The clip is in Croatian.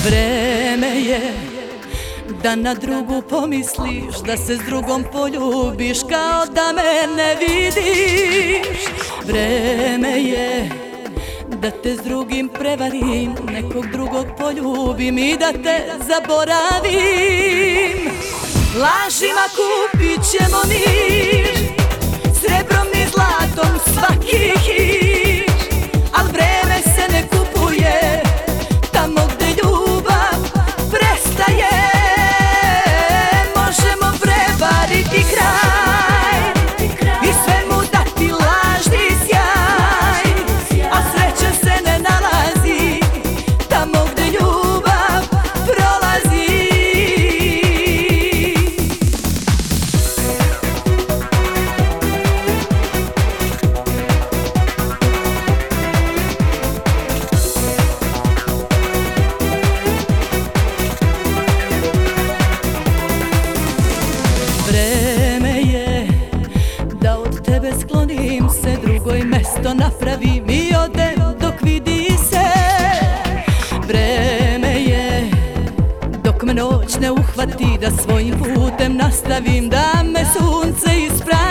Vreme je da na drugu pomisliš, da se s drugom poljubiš kao da me ne vidiš. Vreme je da te s drugim prevarim, nekog drugog poljubim i da te zaboravim. Lažima kupit ćemo mir, srebrom i zlatom svaki hir, al vreme se ne kupuje tamo gde ljubav prestaje. Možemo prevariti kraj i svemu dati lažni sjaj, a sreća se ne nalazi tamo gde ljubav prolazi. Vreme je da od tebe sklonim se, drugoj mesto napravim i odem dok vidi se. Vreme je dok me noć ne uhvati, da svojim putem nastavim, da me sunce ispravi.